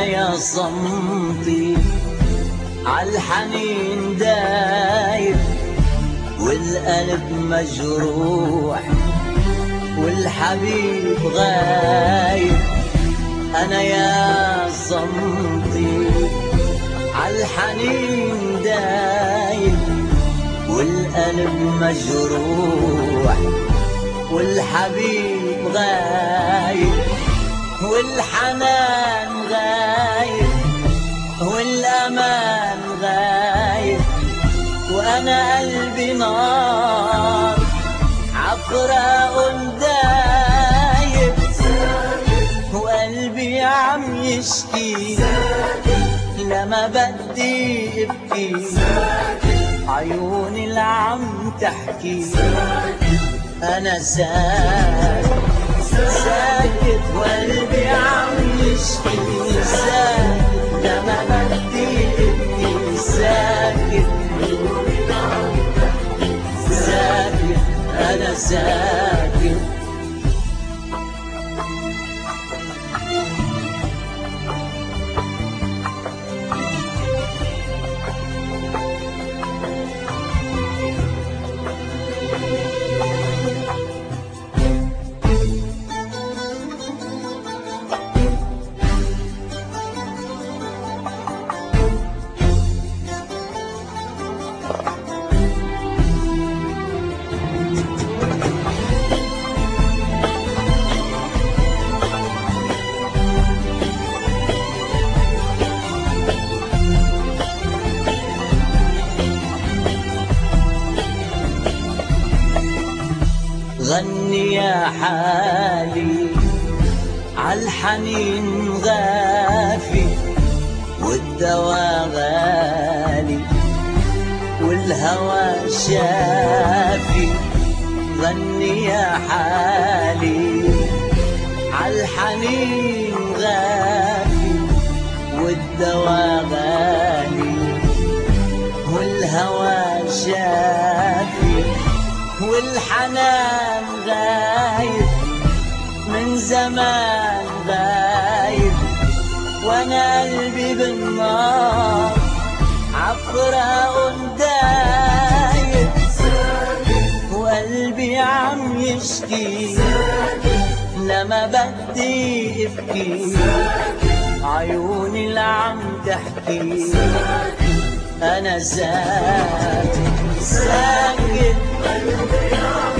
يا صمتي عالحنين دايب، والقلب مجروح والحبيب غايب. أنا يا صمتي عالحنين دايب، والقلب مجروح والحبيب غايب، والحنان غايب والأمان غايب. وأنا قلبي نار عفراء دايب، وقلبي عم يشكي لما بدي ابكي، عيوني اللي عم تحكي. أنا ساكت ساكت وقلبي عم يشكي، ساكت لما بدي ابكي، ساكت ساكت أنا ساكت. غني يا حالي عالحنين غافي، والدوا غالي والهوى شافي. غني يا حالي عالحنين غافي، والدوا غالي والهوى شافي، والحنان غايب من زمان غايب. وانا قلبي بالنار عفراء دايب، وقلبي عم يشكي لما بدي ابكي، عيوني اللي عم تحكي. أنا ساكت ساكت